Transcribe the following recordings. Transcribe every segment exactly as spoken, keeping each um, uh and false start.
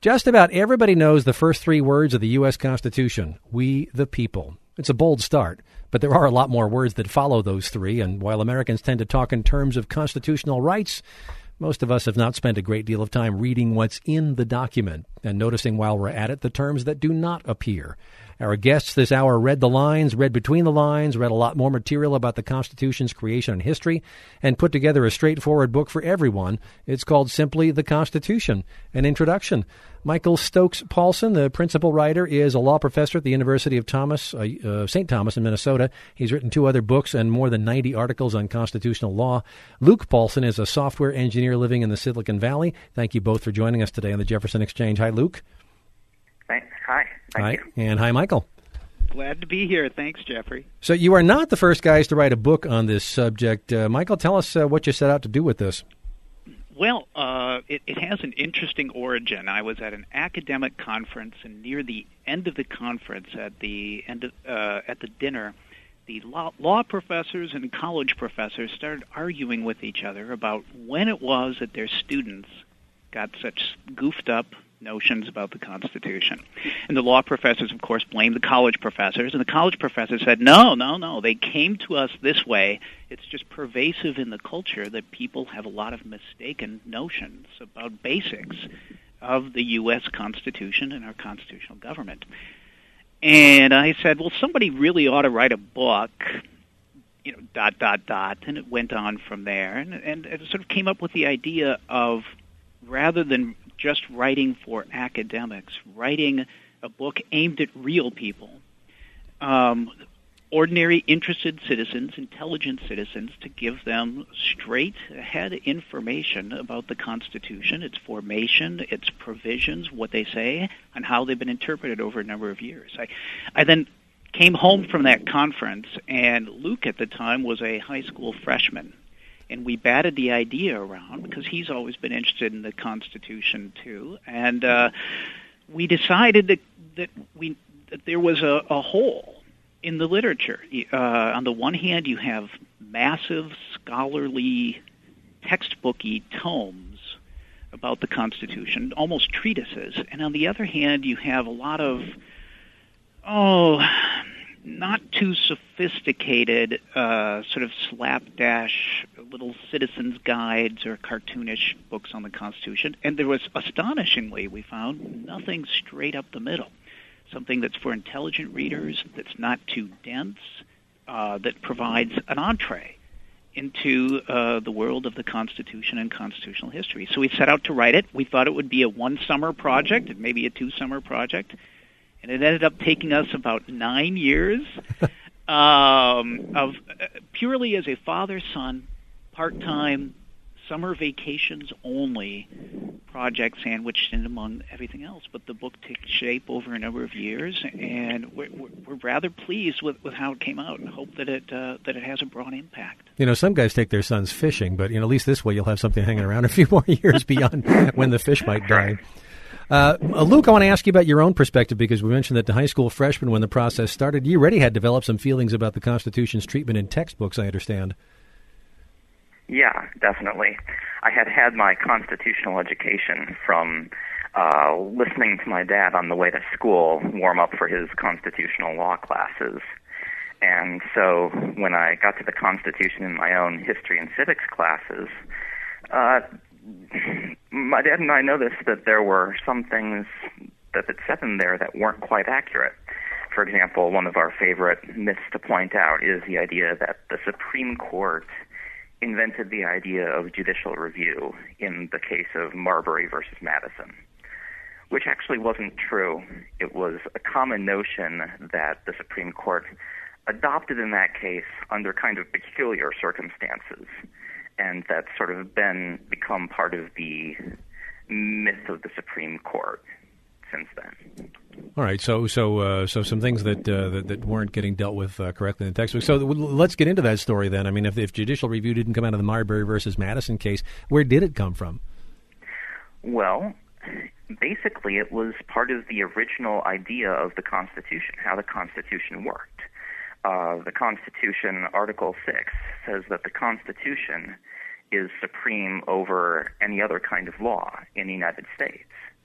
Just about everybody knows the first three words of the U S. Constitution, we the people. It's a bold start, but there are a lot more words that follow those three, and while Americans tend to talk in terms of constitutional rights, most of us have not spent a great deal of time reading what's in the document and noticing while we're at it the terms that do not appear. Our guests this hour read the lines, read between the lines, read a lot more material about the Constitution's creation and history, and put together a straightforward book for everyone. It's called simply The Constitution, an introduction. Michael Stokes Paulson, the principal writer, is a law professor at the University of Thomas, uh, uh, Saint Thomas in Minnesota. He's written two other books and more than ninety articles on constitutional law. Luke Paulson is a software engineer living in the Silicon Valley. Thank you both for joining us today on the Jefferson Exchange. Hi, Luke. Thanks. Hi. Thank hi. you. And hi, Michael. Glad to be here. Thanks, Jeffrey. So you are not the first guys to write a book on this subject. Uh, Michael, tell us uh, what you set out to do with this. Well, uh, it, it has an interesting origin. I was at an academic conference, and near the end of the conference, at the end of, uh, at the dinner, the law, law professors and college professors started arguing with each other about when it was that their students got such goofed up notions about the Constitution. And the law professors, of course, blamed the college professors, and the college professors said, no, no, no, they came to us this way. It's just pervasive in the culture that people have a lot of mistaken notions about basics of the U S. Constitution and our constitutional government. And I said, well, somebody really ought to write a book, you know, dot, dot, dot, and it went on from there. And, and it sort of came up with the idea of, rather than just writing for academics, writing a book aimed at real people, um, ordinary interested citizens, intelligent citizens, to give them straight-ahead information about the Constitution, its formation, its provisions, what they say, and how they've been interpreted over a number of years. I, I then came home from that conference, and Luke at the time was a high school freshman. And we batted the idea around because he's always been interested in the Constitution too, and uh, we decided that that we that there was a, a hole in the literature. Uh, on the one hand, you have massive scholarly, textbooky tomes about the Constitution, almost treatises, and on the other hand, you have a lot of oh. not too sophisticated uh, sort of slapdash little citizens' guides or cartoonish books on the Constitution. And there was, astonishingly, we found nothing straight up the middle, something that's for intelligent readers, that's not too dense, uh, that provides an entree into uh, the world of the Constitution and constitutional history. So we set out to write it. We thought it would be a one-summer project, and maybe a two-summer project. And it ended up taking us about nine years um, of uh, purely as a father-son, part-time, summer vacations only project sandwiched in among everything else. But the book took shape over a number of years, and we're, we're rather pleased with, with how it came out, and hope that it uh, that it has a broad impact. You know, some guys take their sons fishing, but you know, at least this way you'll have something hanging around a few more years beyond when the fish might die. Uh, Luke, I want to ask you about your own perspective, because we mentioned that the high school freshman, when the process started, you already had developed some feelings about the Constitution's treatment in textbooks, I understand. Yeah, definitely. I had had my constitutional education from uh, listening to my dad on the way to school warm up for his constitutional law classes. And so when I got to the Constitution in my own history and civics classes, uh, my dad and I noticed that there were some things that it said in there that weren't quite accurate. For example, one of our favorite myths to point out is the idea that the Supreme Court invented the idea of judicial review in the case of Marbury versus Madison, which actually wasn't true. It was a common notion that the Supreme Court adopted in that case under kind of peculiar circumstances, and that's sort of been become part of the myth of the Supreme Court since then. All right, so so uh, so some things that, uh, that that weren't getting dealt with uh, correctly in the textbook. So let's get into that story then. I mean, if, if judicial review didn't come out of the Marbury versus Madison case, where did it come from? Well, basically it was part of the original idea of the Constitution, how the Constitution worked. Uh, the Constitution, Article six, says that the Constitution is supreme over any other kind of law in the United States.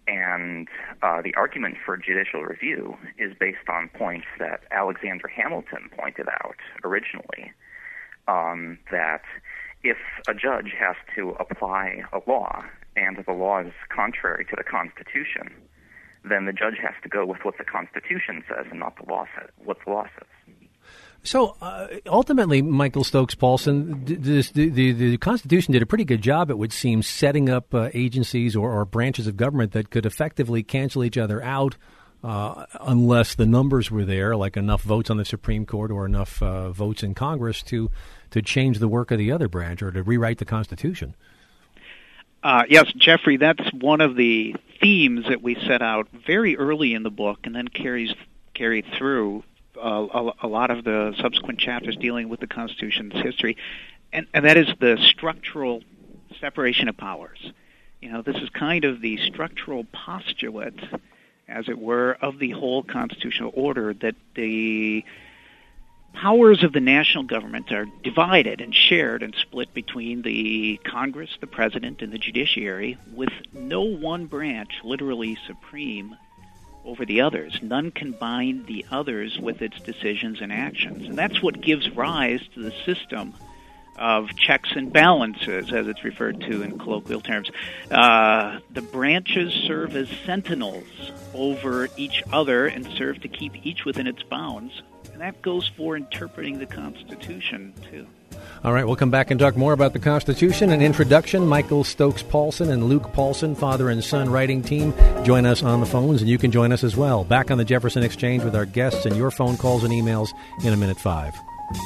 And uh, the argument for judicial review is based on points that Alexander Hamilton pointed out originally, um, that if a judge has to apply a law and the law is contrary to the Constitution, then the judge has to go with what the Constitution says and not the law says, what the law says. So uh, ultimately, Michael Stokes Paulsen, the, the, the Constitution did a pretty good job, it would seem, setting up uh, agencies or, or branches of government that could effectively cancel each other out uh, unless the numbers were there, like enough votes on the Supreme Court or enough uh, votes in Congress to, to change the work of the other branch or to rewrite the Constitution. Uh, yes, Jeffrey, that's one of the themes that we set out very early in the book and then carries carried through Uh, a, a lot of the subsequent chapters dealing with the Constitution's history, and, and that is the structural separation of powers. You know, this is kind of the structural postulate, as it were, of the whole constitutional order, that the powers of the national government are divided and shared and split between the Congress, the President, and the judiciary, with no one branch literally supreme over the others. None can bind the others with its decisions and actions. And that's what gives rise to the system of checks and balances, as it's referred to in colloquial terms. Uh, the branches serve as sentinels over each other and serve to keep each within its bounds. And that goes for interpreting the Constitution, too. All right, we'll come back and talk more about the Constitution. An introduction, Michael Stokes Paulsen and Luke Paulsen, father and son writing team, join us on the phones, and you can join us as well. Back on the Jefferson Exchange with our guests and your phone calls and emails in a minute five.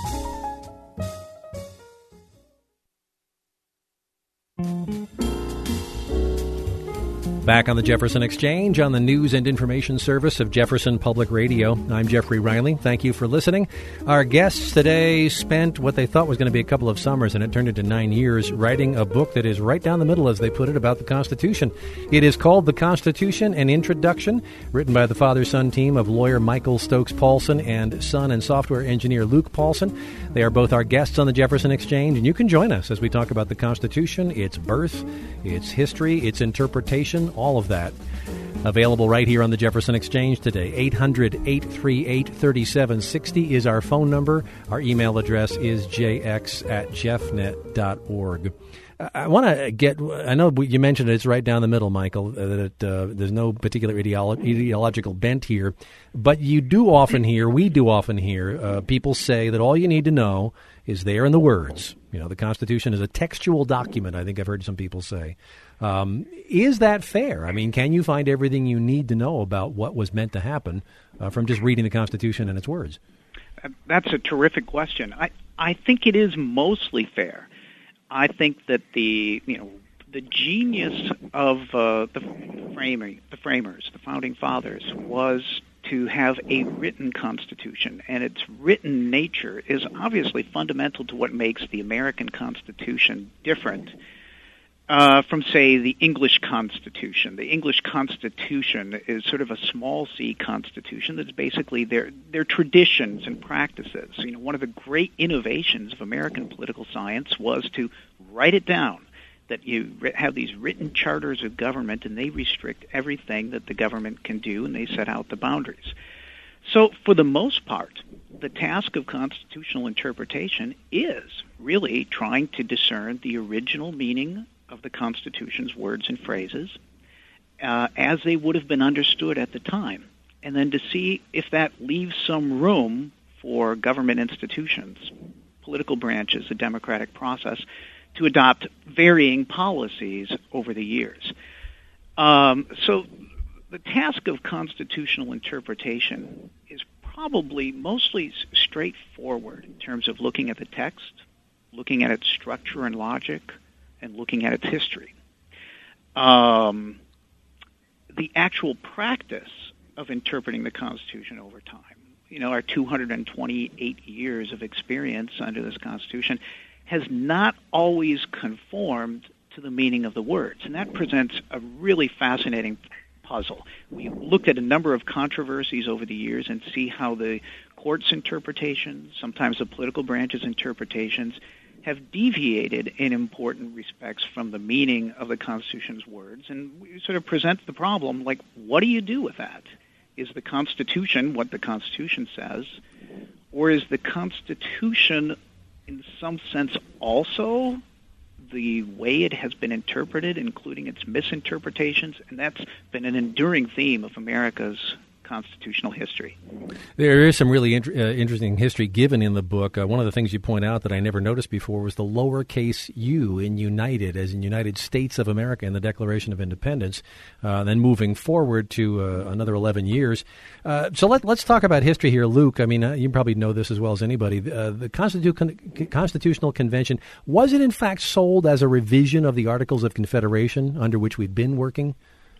Back on the Jefferson Exchange on the news and information service of Jefferson Public Radio. I'm Jeffrey Riley. Thank you for listening. Our guests today spent what they thought was going to be a couple of summers, and it turned into nine years, writing a book that is right down the middle, as they put it, about the Constitution. It is called The Constitution, An Introduction, written by the father-son team of lawyer Michael Stokes Paulsen and son and software engineer Luke Paulsen. They are both our guests on the Jefferson Exchange, and you can join us as we talk about the Constitution, its birth, its history, its interpretation, all of that. Available right here on the Jefferson Exchange today. eight hundred, eight three eight, three seven six zero is our phone number. Our email address is j x at jeffnet dot org. I want to get, I know you mentioned it's right down the middle, Michael, that uh, there's no particular ideolo- ideological bent here, but you do often hear, we do often hear, uh, people say that all you need to know is there in the words. You know, the Constitution is a textual document, I think I've heard some people say. Um, is that fair? I mean, can you find everything you need to know about what was meant to happen uh, from just reading the Constitution and its words? That's a terrific question. I, I think it is mostly fair. I think that the you know the genius of uh, the framing, the framers, the founding fathers, was to have a written Constitution, and its written nature is obviously fundamental to what makes the American Constitution different uh, from, say, the English Constitution. The English Constitution is sort of a small C Constitution that's basically their their traditions and practices. You know, one of the great innovations of American political science was to write it down, that you have these written charters of government, and they restrict everything that the government can do, and they set out the boundaries. So, for the most part, the task of constitutional interpretation is really trying to discern the original meaning of the Constitution's words and phrases uh, as they would have been understood at the time, and then to see if that leaves some room for government institutions, political branches, the democratic process, to adopt varying policies over the years. Um, so the task of constitutional interpretation is probably mostly straightforward in terms of looking at the text, looking at its structure and logic, and looking at its history. Um, the actual practice of interpreting the Constitution over time, you know, our two hundred twenty-eight years of experience under this Constitution, has not always conformed to the meaning of the words. And that presents a really fascinating puzzle. We looked at a number of controversies over the years and see how the court's interpretations, sometimes the political branch's interpretations, have deviated in important respects from the meaning of the Constitution's words, and we sort of present the problem, like, what do you do with that? Is the Constitution what the Constitution says, or is the Constitution, in some sense, also the way it has been interpreted, including its misinterpretations? And that's been an enduring theme of America's constitutional history. There is some really int- uh, interesting history given in the book. Uh, one of the things you point out that I never noticed before was the lowercase u in United, as in United States of America in the Declaration of Independence, uh, then moving forward to uh, another eleven years. Uh, so let, let's talk about history here, Luke. I mean, uh, you probably know this as well as anybody. Uh, the Constitu- Constitutional Convention, was it in fact sold as a revision of the Articles of Confederation under which we've been working?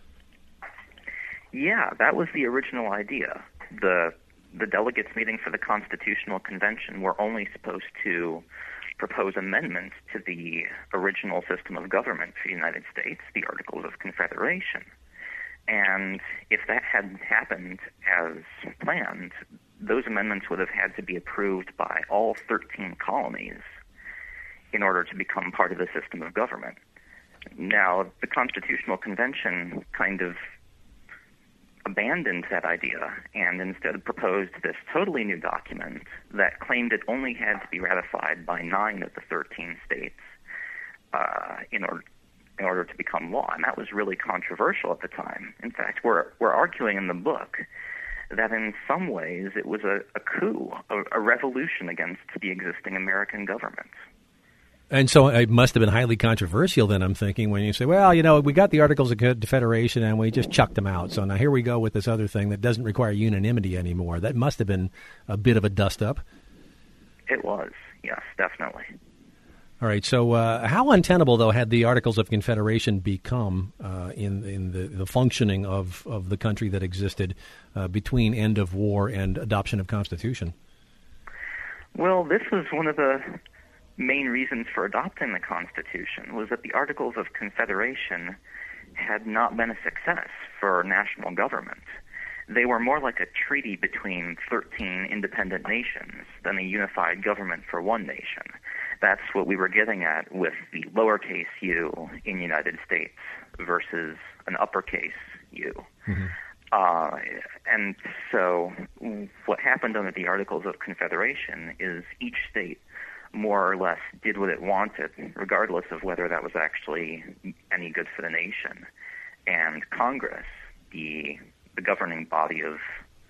Yeah, that was the original idea. The the delegates meeting for the Constitutional Convention were only supposed to propose amendments to the original system of government for the United States, the Articles of Confederation. And if that hadn't happened as planned, those amendments would have had to be approved by all thirteen colonies in order to become part of the system of government. Now, the Constitutional Convention kind of abandoned that idea and instead proposed this totally new document that claimed it only had to be ratified by nine of the thirteen states uh, in order in order to become law. And that was really controversial at the time. In fact, we're we're arguing in the book that in some ways it was a, a coup, a, a revolution against the existing American government. And so it must have been highly controversial then, I'm thinking, when you say, well, you know, we got the Articles of Confederation and we just chucked them out. So now here we go with this other thing that doesn't require unanimity anymore. That must have been a bit of a dust-up. It was, yes, definitely. All right, so uh, how untenable, though, had the Articles of Confederation become uh, in in the, the functioning of, of the country that existed uh, between end of war and adoption of Constitution? Well, this was one of the main reasons for adopting the Constitution, was that the Articles of Confederation had not been a success for national government. They were more like a treaty between thirteen independent nations than a unified government for one nation. That's what we were getting at with the lowercase u in United States versus an uppercase u. Mm-hmm. Uh, and so what happened under the Articles of Confederation is each state more or less did what it wanted, regardless of whether that was actually any good for the nation. And Congress, the the governing body of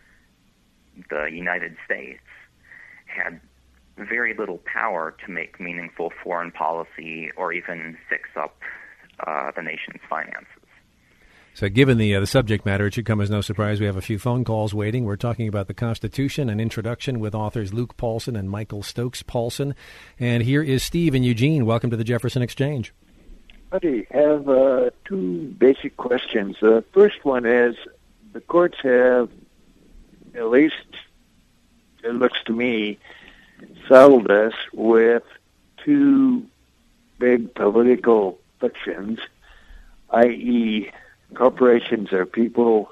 the United States, had very little power to make meaningful foreign policy or even fix up uh, the nation's finances. So given the uh, the subject matter, it should come as no surprise we have a few phone calls waiting. We're talking about the Constitution, an introduction with authors Luke Paulsen and Michael Stokes Paulsen. And here is Steve in Eugene. Welcome to the Jefferson Exchange. I have uh, two basic questions. The first one is, the courts have, at least it looks to me, saddled us with two big political fictions, that is, corporations are people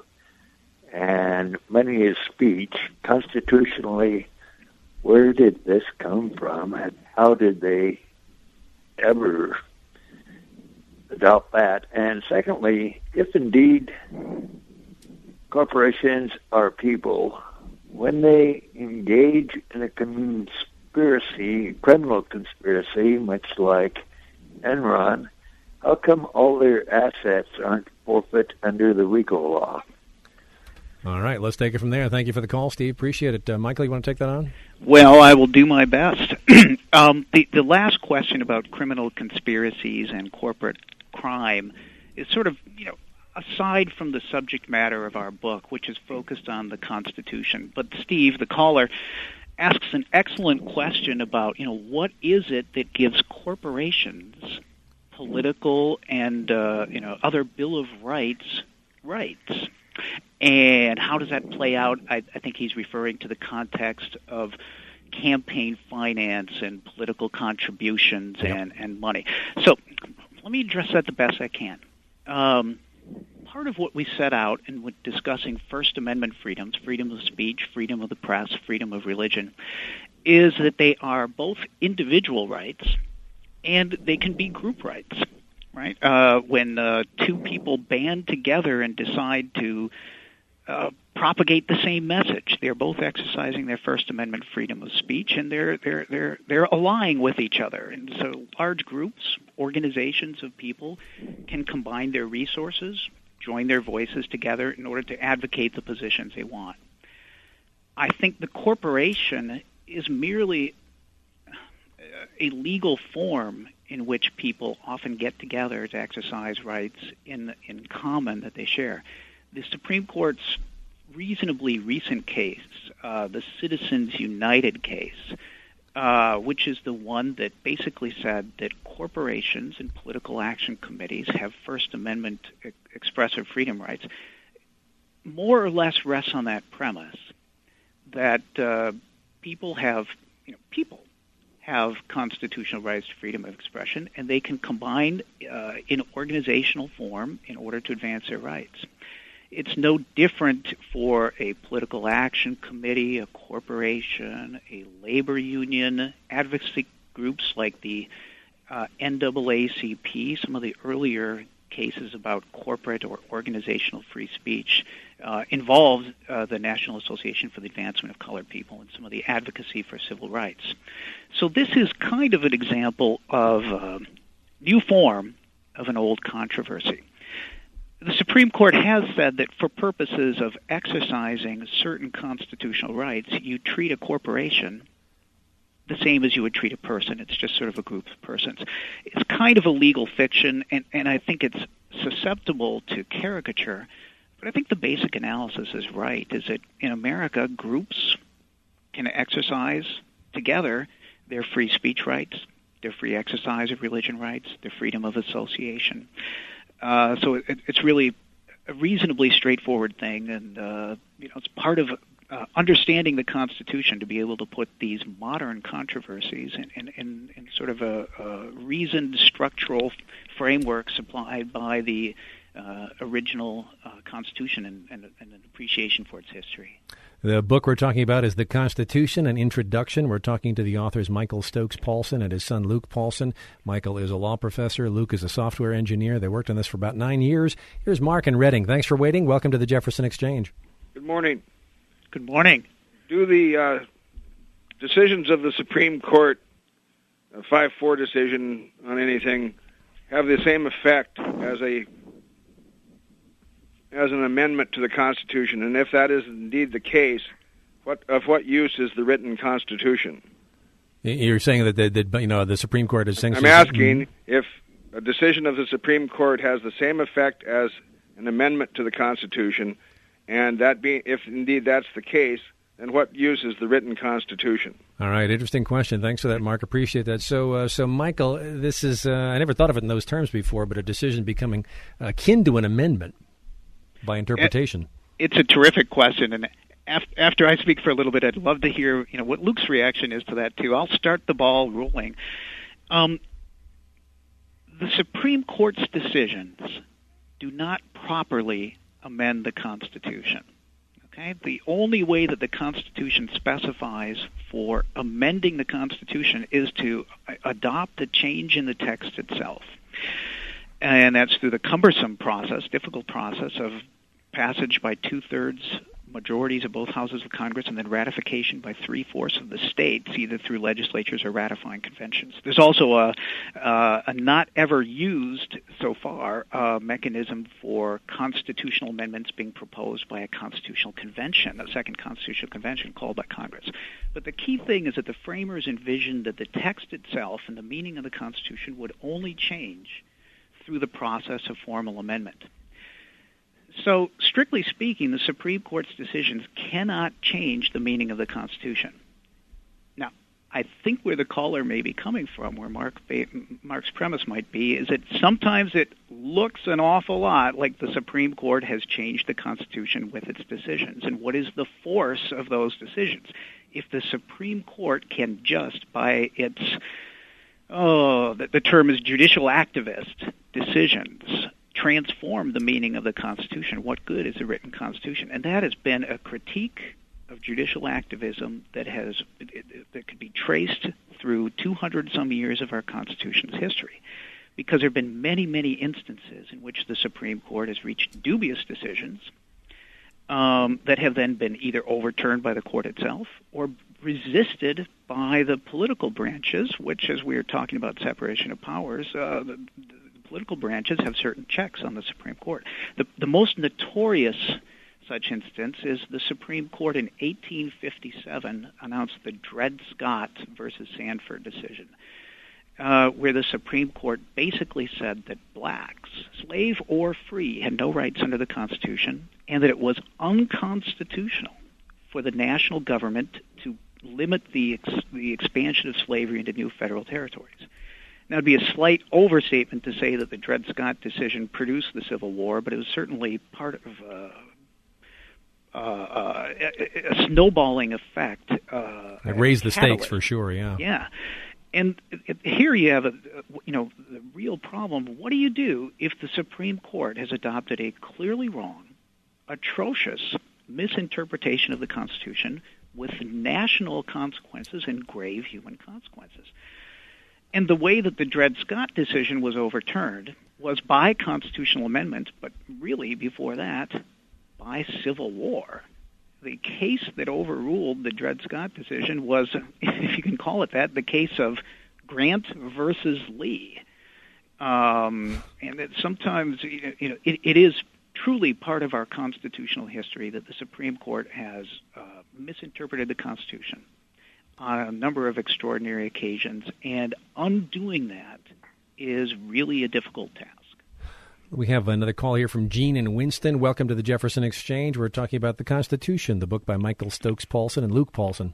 and money is speech. Constitutionally, where did this come from and how did they ever adopt that? And secondly, if indeed corporations are people, when they engage in a conspiracy, criminal conspiracy, much like Enron, how come all their assets aren't forfeit under the RICO law? All right, let's take it from there. Thank you for the call, Steve. Appreciate it. Uh, Michael, you want to take that on? Well, I will do my best. um, the, the last question about criminal conspiracies and corporate crime is sort of, you know, aside from the subject matter of our book, which is focused on the Constitution. But Steve, the caller, asks an excellent question about, you know, what is it that gives corporations political and, uh, you know, other Bill of Rights rights? And how does that play out? I, I think he's referring to the context of campaign finance and political contributions yep. and, and money. So let me address that the best I can. Um, part of what we set out in with discussing First Amendment freedoms, freedom of speech, freedom of the press, freedom of religion, is that they are both individual rights and they can be group rights, right? Uh, when uh, two people band together and decide to uh, propagate the same message, they're both exercising their First Amendment freedom of speech, and they're they're they're they're allying with each other. And so, large groups, organizations of people, can combine their resources, join their voices together in order to advocate the positions they want. I think the corporation is merely a legal form in which people often get together to exercise rights in in common that they share. The Supreme Court's reasonably recent case, uh, the Citizens United case, uh, which is the one that basically said that corporations and political action committees have First Amendment e- expressive freedom rights, more or less rests on that premise that uh, people have, you know, people have constitutional rights to freedom of expression, and they can combine uh, in organizational form in order to advance their rights. It's no different for a political action committee, a corporation, a labor union, advocacy groups like the uh, N double A C P, some of the earlier cases about corporate or organizational free speech uh, involved uh, the National Association for the Advancement of Colored People and some of the advocacy for civil rights. So this is kind of an example of a new form of an old controversy. The Supreme Court has said that for purposes of exercising certain constitutional rights, you treat a corporation the same as you would treat a person. It's just sort of a group of persons. It's kind of a legal fiction, and, and I think it's susceptible to caricature. But I think the basic analysis is right, is that in America, groups can exercise together their free speech rights, their free exercise of religion rights, their freedom of association. Uh, so it, it's really a reasonably straightforward thing, and uh, you know, it's part of uh, understanding the Constitution to be able to put these modern controversies in, in, in, in sort of a, a reasoned structural framework supplied by the uh, original uh, Constitution and, and, and an appreciation for its history. The book we're talking about is The Constitution, an Introduction. We're talking to the authors Michael Stokes Paulsen and his son Luke Paulsen. Michael is a law professor. Luke is a software engineer. They worked on this for about nine years. Here's Mark in Reading. Thanks for waiting. Welcome to the Jefferson Exchange. Good morning. Good morning. Do the uh, decisions of the Supreme Court, a five four decision on anything, have the same effect as a as an amendment to the Constitution? And if that is indeed the case, what of what use is the written Constitution? You're saying that the, the you know the Supreme Court is saying. I'm asking if a decision of the Supreme Court has the same effect as an amendment to the Constitution, and that being, if indeed that's the case, then what use is the written Constitution? All right, interesting question. Thanks for that, Mark. Appreciate that. So, uh, so Michael, this is uh, I never thought of it in those terms before, but a decision becoming akin to an amendment by interpretation. It's a terrific question, and after I speak for a little bit, I'd love to hear, you know, what Luke's reaction is to that too. I'll start the ball rolling. Um, the Supreme Court's decisions do not properly amend the Constitution. Okay, the only way that the Constitution specifies for amending the Constitution is to adopt a change in the text itself. And that's through the cumbersome process, difficult process of passage by two-thirds majorities of both houses of Congress and then ratification by three-fourths of the states, either through legislatures or ratifying conventions. There's also a, uh, a not ever used so far uh, mechanism for constitutional amendments being proposed by a constitutional convention, a second constitutional convention called by Congress. But the key thing is that the framers envisioned that the text itself and the meaning of the Constitution would only change through the process of formal amendment. So, strictly speaking, the Supreme Court's decisions cannot change the meaning of the Constitution. Now, I think where the caller may be coming from, where Mark, Mark's premise might be, is that sometimes it looks an awful lot like the Supreme Court has changed the Constitution with its decisions. And what is the force of those decisions? If the Supreme Court can just, by its Oh, the, the term is judicial activist decisions transform the meaning of the Constitution. What good is a written Constitution? And that has been a critique of judicial activism that has that could be traced through two hundred some years of our Constitution's history, because there have been many, many instances in which the Supreme Court has reached dubious decisions um, that have then been either overturned by the court itself or resisted by the political branches, which, as we were talking about separation of powers, uh, the, the political branches have certain checks on the Supreme Court. The, the most notorious such instance is the Supreme Court in eighteen fifty-seven announced the Dred Scott versus Sandford decision, uh, where the Supreme Court basically said that blacks, slave or free, had no rights under the Constitution, and that it was unconstitutional for the national government to limit the ex- the expansion of slavery into new federal territories. Now, it would be a slight overstatement to say that the Dred Scott decision produced the Civil War, but it was certainly part of uh, uh, uh, a, a snowballing effect. Uh, it raised the catalyst. stakes for sure, yeah. Yeah. And it, here you have, a, you know, the real problem. What do you do if the Supreme Court has adopted a clearly wrong, atrocious misinterpretation of the Constitution with national consequences and grave human consequences? And the way that the Dred Scott decision was overturned was by constitutional amendment, but really before that, by civil war. The case that overruled the Dred Scott decision was, if you can call it that, the case of Grant versus Lee. Um, and that sometimes, you know, it, it is truly part of our constitutional history that the Supreme Court has uh, misinterpreted the Constitution on a number of extraordinary occasions, and undoing that is really a difficult task. We have another call here from Gene in Winston. Welcome to the Jefferson Exchange. We're talking about The Constitution, the book by Michael Stokes Paulson and Luke Paulson.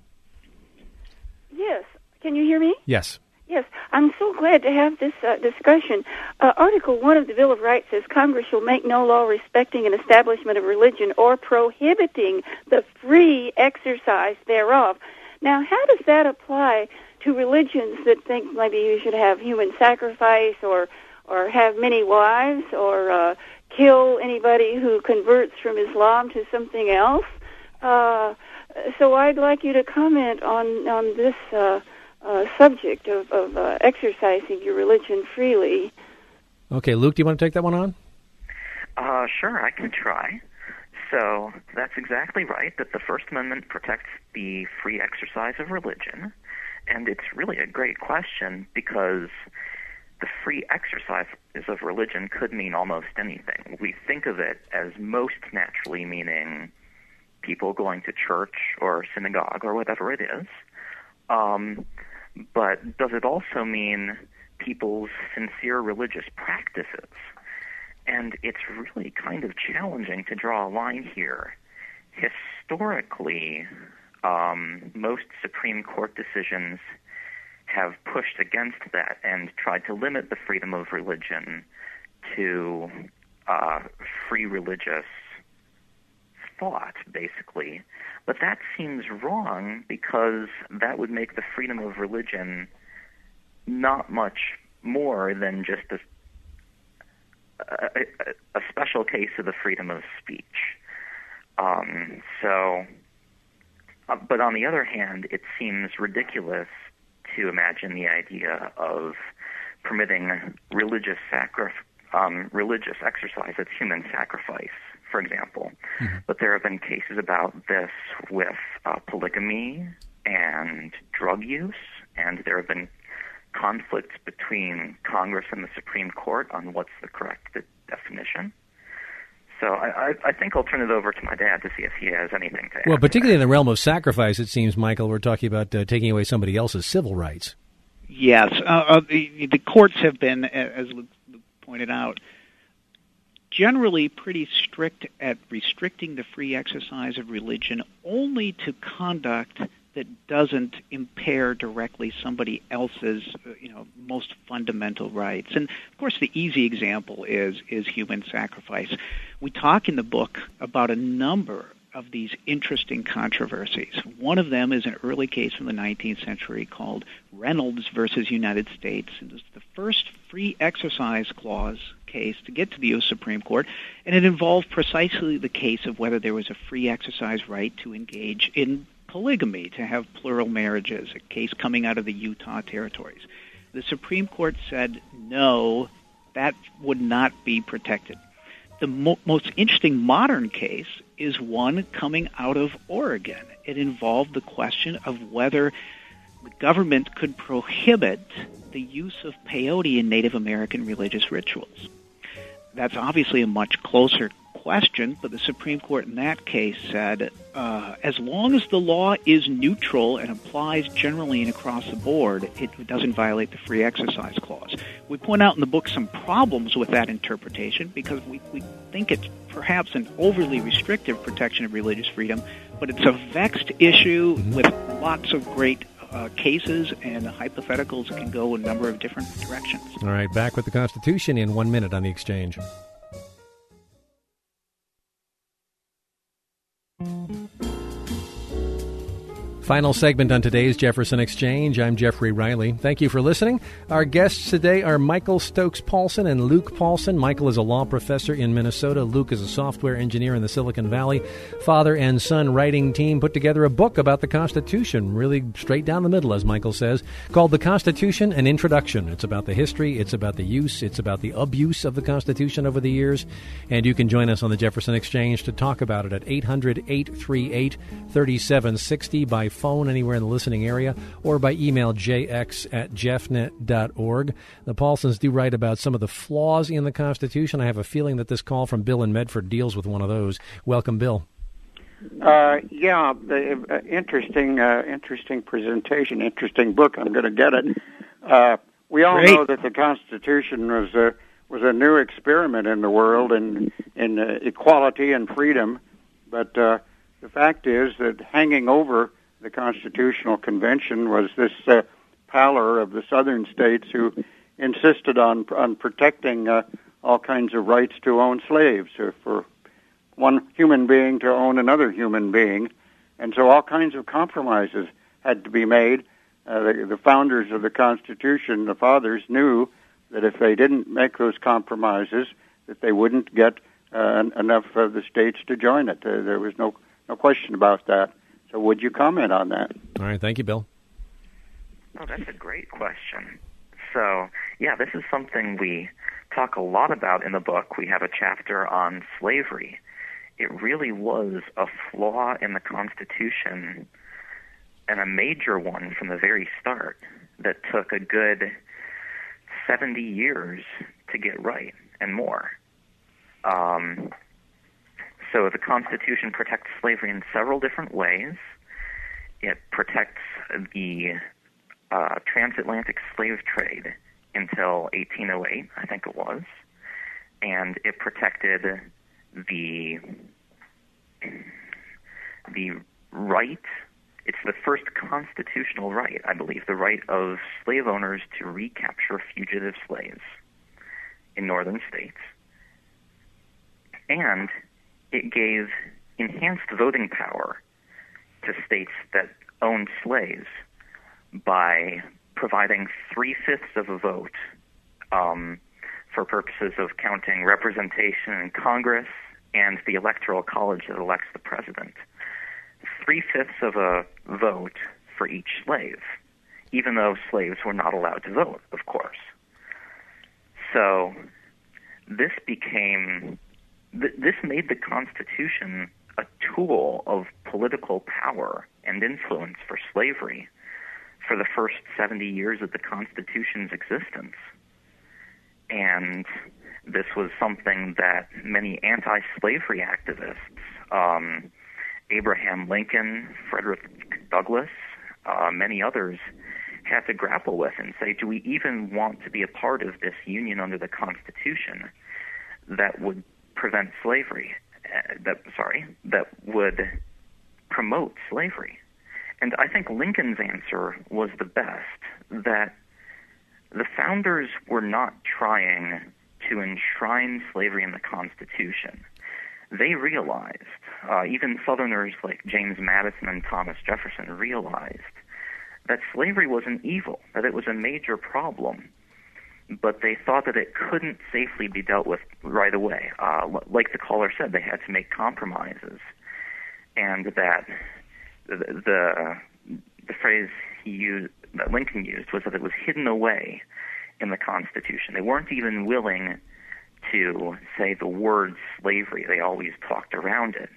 Yes. Can you hear me? Yes. Yes. I'm so glad to have this uh, discussion. Uh, Article one of the Bill of Rights says Congress shall make no law respecting an establishment of religion or prohibiting the free exercise thereof. Now, how does that apply to religions that think maybe you should have human sacrifice or or have many wives or uh, kill anybody who converts from Islam to something else? Uh, so I'd like you to comment on, on this uh, uh, subject of, of uh, exercising your religion freely. Okay, Luke, do you want to take that one on? Uh, sure, I can try. So that's exactly right, that the First Amendment protects the free exercise of religion. And it's really a great question because the free exercise of religion could mean almost anything. We think of it as most naturally meaning people going to church or synagogue or whatever it is. Um, but does it also mean people's sincere religious practices? And it's really kind of challenging to draw a line here. Historically, um, most Supreme Court decisions have pushed against that and tried to limit the freedom of religion to uh, free religious thought, basically. But that seems wrong because that would make the freedom of religion not much more than just a A, a, a special case of the freedom of speech. Um, so, uh, but on the other hand, it seems ridiculous to imagine the idea of permitting religious sacri- um, religious exercise as human sacrifice, for example. Mm-hmm. But there have been cases about this with uh, polygamy and drug use, and there have been conflicts between Congress and the Supreme Court on what's the correct definition. So I, I, I think I'll turn it over to my dad to see if he has anything to add. Well, particularly in the realm of sacrifice, it seems, Michael, we're talking about uh, taking away somebody else's civil rights. Yes. Uh, uh, the, the courts have been, as Luke pointed out, generally pretty strict at restricting the free exercise of religion only to conduct that doesn't impair directly somebody else's, you know, most fundamental rights. And of course, the easy example is is human sacrifice. We talk in the book about a number of these interesting controversies. One of them is an early case from the nineteenth century called Reynolds versus United States. It was the first free exercise clause case to get to the U S Supreme Court, and it involved precisely the case of whether there was a free exercise right to engage in polygamy, to have plural marriages, a case coming out of the Utah territories. The Supreme Court said, no, that would not be protected. The mo- most interesting modern case is one coming out of Oregon. It involved the question of whether the government could prohibit the use of peyote in Native American religious rituals. That's obviously a much closer question, but the Supreme Court in that case said, uh, as long as the law is neutral and applies generally and across the board, it doesn't violate the Free Exercise Clause. We point out in the book some problems with that interpretation because we, we think it's perhaps an overly restrictive protection of religious freedom, but it's a vexed issue with lots of great uh, cases and hypotheticals that can go a number of different directions. All right, back with the Constitution in one minute on The Exchange. Final segment on today's Jefferson Exchange. I'm Jeffrey Riley. Thank you for listening. Our guests today are Michael Stokes Paulsen and Luke Paulsen. Michael is a law professor in Minnesota. Luke is a software engineer in the Silicon Valley. Father and son writing team put together a book about the Constitution, really straight down the middle, as Michael says, called The Constitution, An Introduction. It's about the history, it's about the use, it's about the abuse of the Constitution over the years. And you can join us on the Jefferson Exchange to talk about it at eight hundred, eight three eight, three seven six zero by phone anywhere in the listening area or by email j x at jeffnet dot org. The Paulsens do write about some of the flaws in the Constitution. I have a feeling that this call from Bill in Medford deals with one of those. Welcome, Bill. Uh, yeah, the, uh, interesting, uh, interesting presentation, interesting book. I'm going to get it. Uh, we all Great. know that the Constitution was a was a new experiment in the world in in uh, equality and freedom, but uh, the fact is that hanging over the Constitutional Convention was this uh, pallor of the southern states who insisted on on protecting uh, all kinds of rights to own slaves, or for one human being to own another human being. And so all kinds of compromises had to be made. Uh, the, the founders of the Constitution, the fathers, knew that if they didn't make those compromises, that they wouldn't get uh, enough of the states to join it. Uh, there was no no question about that. So would you comment on that? All right, thank you, Bill. Oh, that's a great question. So, yeah, this is something we talk a lot about in the book. We have a chapter on slavery. It really was a flaw in the Constitution, and a major one from the very start, that took a good seventy years to get right and more. Um, so the Constitution protects slavery in several different ways. It protects the uh, transatlantic slave trade until eighteen oh eight, I think it was, and it protected the the right. It's the first constitutional right, I believe, the right of slave owners to recapture fugitive slaves in northern states. And it gave enhanced voting power to states that owned slaves by providing three-fifths of a vote um, for purposes of counting representation in Congress and the Electoral College that elects the president. Three-fifths of a vote for each slave, even though slaves were not allowed to vote, of course. So this became, th- this made the Constitution a tool of political power and influence for slavery for the first seventy years of the Constitution's existence. And this was something that many anti-slavery activists, um, Abraham Lincoln, Frederick Douglass, uh, many others, had to grapple with and say, do we even want to be a part of this union under the Constitution that would prevent slavery, uh, that sorry, that would promote slavery? And I think Lincoln's answer was the best, that the founders were not trying to enshrine slavery in the Constitution. They realized, uh, even Southerners like James Madison and Thomas Jefferson realized, that slavery was an evil, that it was a major problem, but they thought that it couldn't safely be dealt with right away. Uh, like the caller said, they had to make compromises, and that the, the the phrase he used, that Lincoln used, was that it was hidden away in the Constitution. They weren't even willing to say the word slavery. They always talked around it.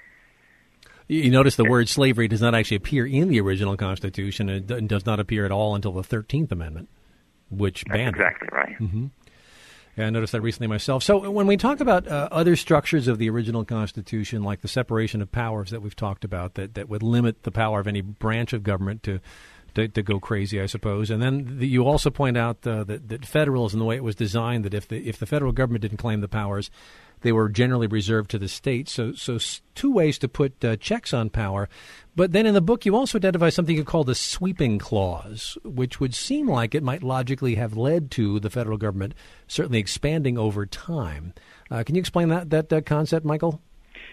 You notice the word slavery does not actually appear in the original Constitution. It does not appear at all until the thirteenth Amendment, which That's banned exactly it. right. Mm-hmm. Yeah, I noticed that recently myself. So when we talk about uh, other structures of the original Constitution, like the separation of powers that we've talked about, that, that would limit the power of any branch of government to to, to go crazy, I suppose. And then the, you also point out uh, that, that federalism, the way it was designed, that if the if the federal government didn't claim the powers, they were generally reserved to the states. So, so two ways to put uh, checks on power. But then in the book, you also identify something you call the sweeping clause, which would seem like it might logically have led to the federal government certainly expanding over time. Uh, can you explain that that uh, concept, Michael?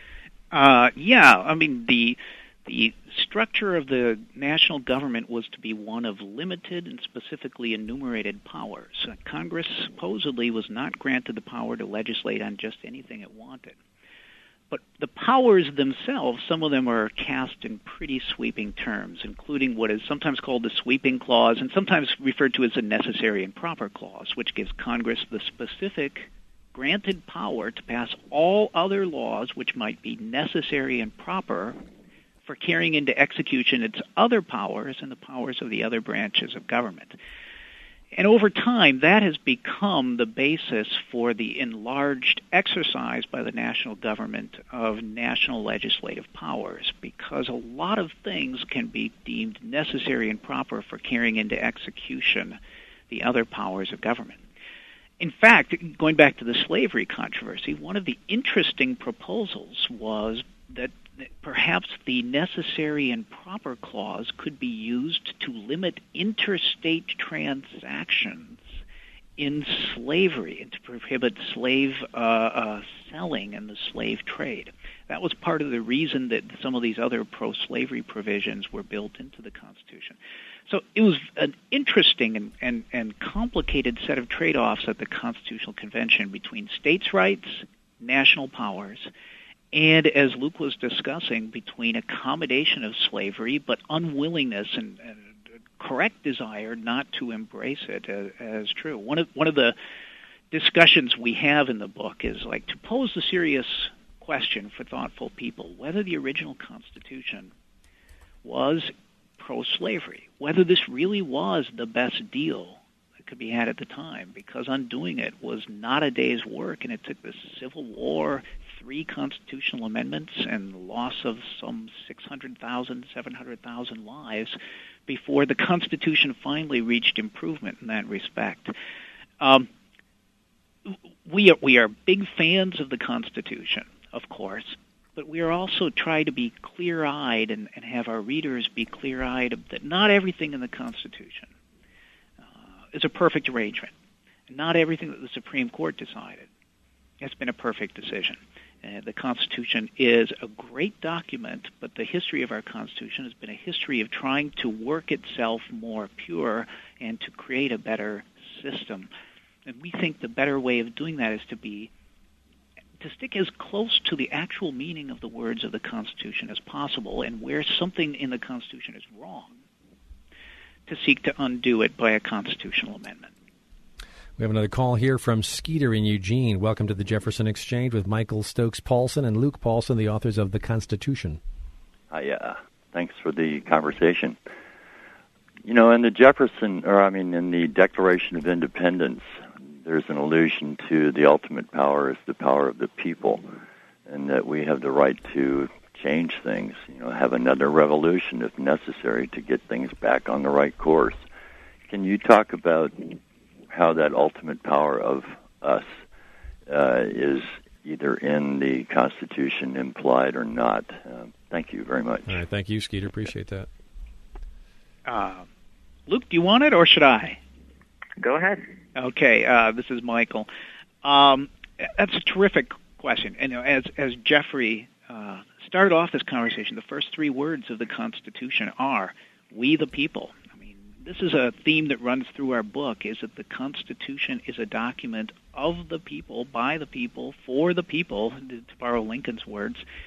Uh, yeah, I mean the the structure of the national government was to be one of limited and specifically enumerated powers. Uh, Congress supposedly was not granted the power to legislate on just anything it wanted. But the powers themselves, some of them are cast in pretty sweeping terms, including what is sometimes called the sweeping clause and sometimes referred to as the necessary and proper clause, which gives Congress the specific granted power to pass all other laws which might be necessary and proper for carrying into execution its other powers and the powers of the other branches of government. And over time, that has become the basis for the enlarged exercise by the national government of national legislative powers, because a lot of things can be deemed necessary and proper for carrying into execution the other powers of government. In fact, going back to the slavery controversy, one of the interesting proposals was that perhaps the necessary and proper clause could be used to limit interstate transactions in slavery and to prohibit slave uh, uh, selling and the slave trade. That was part of the reason that some of these other pro-slavery provisions were built into the Constitution. So it was an interesting and, and, and complicated set of trade-offs at the Constitutional Convention between states' rights, national powers, and, as Luke was discussing, between accommodation of slavery but unwillingness and, and correct desire not to embrace it as, as true. One of one of the discussions we have in the book is like to pose the serious question for thoughtful people whether the original Constitution was pro-slavery, whether this really was the best deal that could be had at the time, because undoing it was not a day's work, and it took the Civil War, three constitutional amendments, and the loss of some six hundred thousand, seven hundred thousand lives before the Constitution finally reached improvement in that respect. Um, we are, we are big fans of the Constitution, of course, but we are also trying to be clear-eyed and, and have our readers be clear-eyed that not everything in the Constitution uh, is a perfect arrangement. Not everything that the Supreme Court decided has been a perfect decision. Uh, the Constitution is a great document, but the history of our Constitution has been a history of trying to work itself more pure and to create a better system. And we think the better way of doing that is to be to stick as close to the actual meaning of the words of the Constitution as possible, and where something in the Constitution is wrong, to seek to undo it by a constitutional amendment. We have another call here from Skeeter in Eugene. Welcome to the Jefferson Exchange with Michael Stokes Paulson and Luke Paulson, the authors of The Constitution. Hi, uh, thanks for the conversation. You know, in the Jefferson, or I mean, in the Declaration of Independence, there's an allusion to the ultimate power is the power of the people, and that we have the right to change things, you know, have another revolution if necessary to get things back on the right course. Can you talk about how that ultimate power of us uh, is either in the Constitution implied or not? Uh, thank you very much. All right, thank you, Skeeter. Appreciate that. Uh, Luke, do you want it, or should I? Go ahead. Okay, uh, this is Michael. Um, that's a terrific question. And you know, as as Jeffrey uh, started off this conversation, the first three words of the Constitution are "we the people." I mean, this is a theme that runs through our book: is that the Constitution is a document of the people, by the people, for the people, to borrow Lincoln's words.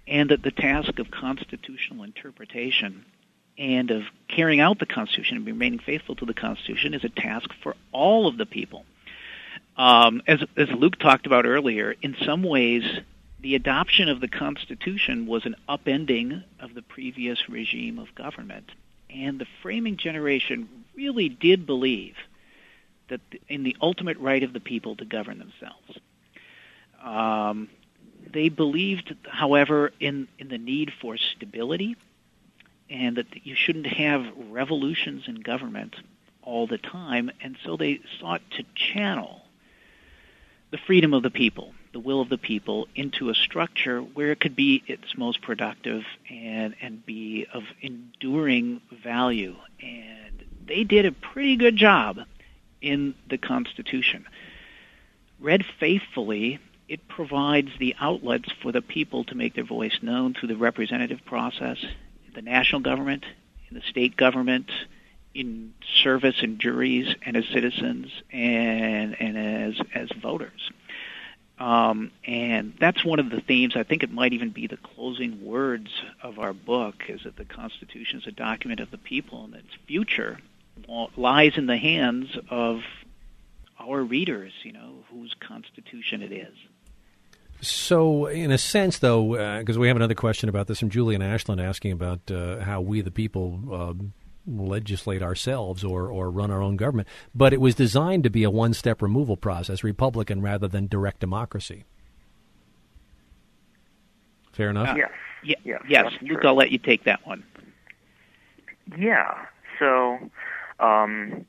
and that the task of constitutional interpretation and of carrying out the Constitution and remaining faithful to the Constitution is a task for all of the people. Um, as, as Luke talked about earlier, in some ways, the adoption of the Constitution was an upending of the previous regime of government. And the framing generation really did believe that in the ultimate right of the people to govern themselves. Um, they believed, however, in, in the need for stability, and that you shouldn't have revolutions in government all the time, and so they sought to channel the freedom of the people, the will of the people, into a structure where it could be its most productive and, and be of enduring value. And they did a pretty good job in the Constitution. Read faithfully, it provides the outlets for the people to make their voice known through the representative process, the national government, in the state government, in service and juries, and as citizens, and and as as voters. Um, and that's one of the themes. I think it might even be the closing words of our book, is that the Constitution is a document of the people, and its future lies in the hands of our readers, you know, whose Constitution it is. So, in a sense, though, because uh, we have another question about this from Julian Ashland asking about uh, how we, the people, uh, legislate ourselves or, or run our own government. But it was designed to be a one-step removal process, Republican rather than direct democracy. Fair enough? Uh, yes. Yeah, yes, yes. Luke, I'll let you take that one. Yeah. So, um,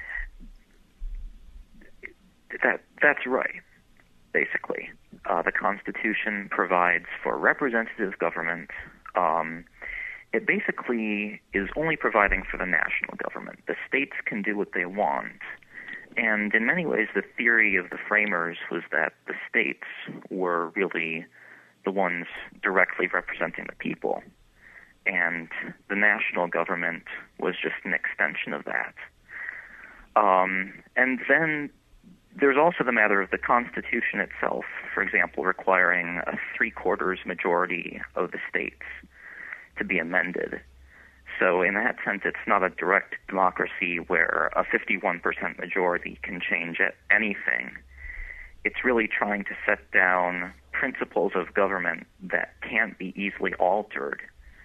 that that's right, basically. Uh, the Constitution provides for representative government. Um, it basically is only providing for the national government. The states can do what they want. And in many ways, the theory of the framers was that the states were really the ones directly representing the people. And the national government was just an extension of that. Um, and then there's also the matter of the Constitution itself, for example, requiring a three-quarters majority of the states to be amended. So in that sense, it's not a direct democracy where a fifty-one percent majority can change anything. It's really trying to set down principles of government that can't be easily altered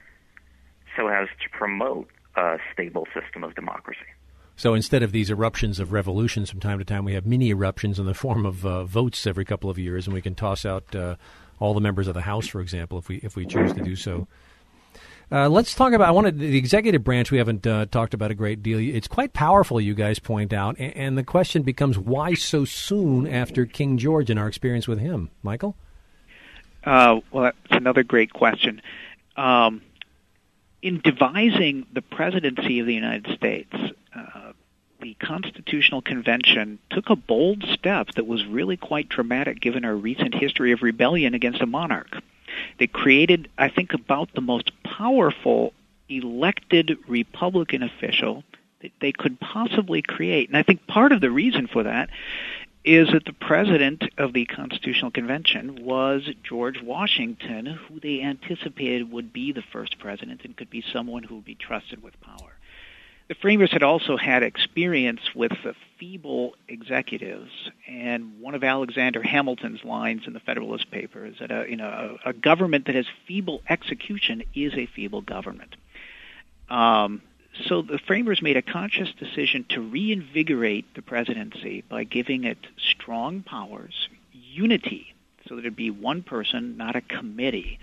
so as to promote a stable system of democracy. So instead of these eruptions of revolutions from time to time, we have mini eruptions in the form of uh, votes every couple of years, and we can toss out uh, all the members of the House, for example, if we if we choose to do so. Uh, let's talk about, I wanted, the executive branch we haven't uh, talked about a great deal. It's quite powerful, you guys point out, and, and the question becomes, why so soon after King George and our experience with him? Michael? Uh, well, that's another great question. Um, in devising the presidency of the United States, uh, the Constitutional Convention took a bold step that was really quite dramatic given our recent history of rebellion against a monarch. They created, I think, about the most powerful elected Republican official that they could possibly create. And I think part of the reason for that is that the president of the Constitutional Convention was George Washington, who they anticipated would be the first president and could be someone who would be trusted with power. The framers had also had experience with the feeble executives, and one of Alexander Hamilton's lines in the Federalist Papers is that a, you know, a, a government that has feeble execution is a feeble government. Um, so the framers made a conscious decision to reinvigorate the presidency by giving it strong powers, unity, so that it would be one person, not a committee,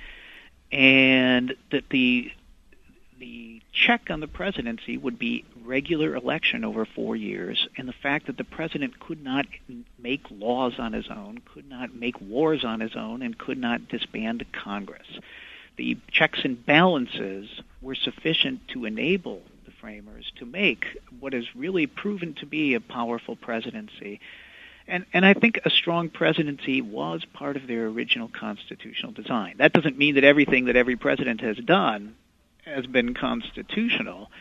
and that the the check on the presidency would be regular election over four years, and the fact that the president could not make laws on his own, could not make wars on his own, and could not disband Congress. The checks and balances were sufficient to enable the framers to make what has really proven to be a powerful presidency. And, and I think a strong presidency was part of their original constitutional design. That doesn't mean that everything that every president has done has been constitutional,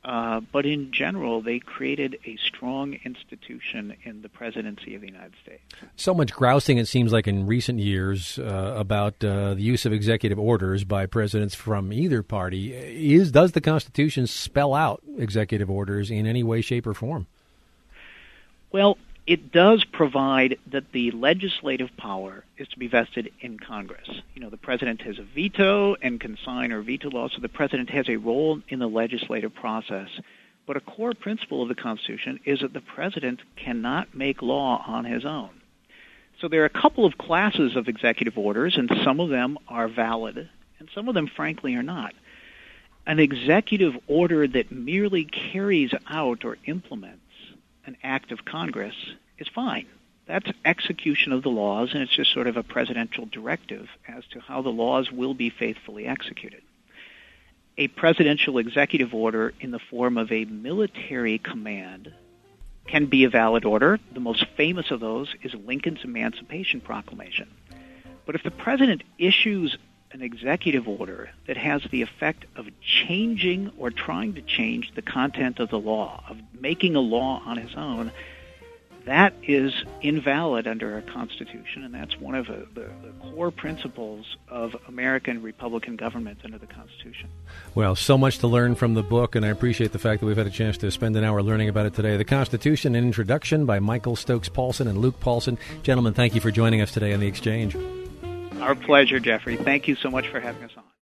Uh, but in general, they created a strong institution in the presidency of the United States. So much grousing, it seems like, in recent years uh, about uh, the use of executive orders by presidents from either party. Is Does the Constitution spell out executive orders in any way, shape, or form? Well, it does provide that the legislative power is to be vested in Congress. You know, the president has a veto and can sign or veto laws, so the president has a role in the legislative process. But a core principle of the Constitution is that the president cannot make law on his own. So there are a couple of classes of executive orders, and some of them are valid, and some of them, frankly, are not. An executive order that merely carries out or implements an act of Congress is fine. That's execution of the laws, and it's just sort of a presidential directive as to how the laws will be faithfully executed. A presidential executive order in the form of a military command can be a valid order. The most famous of those is Lincoln's Emancipation Proclamation. But if the president issues an executive order that has the effect of changing or trying to change the content of the law, of making a law on his own, that is invalid under our Constitution, and that's one of the, the, the core principles of American Republican government under the Constitution. Well, so much to learn from the book, and I appreciate the fact that we've had a chance to spend an hour learning about it today. The Constitution, an Introduction by Michael Stokes Paulsen and Luke Paulsen. Gentlemen, thank you for joining us today on The Exchange. Our pleasure, Jeffrey. Thank you so much for having us on.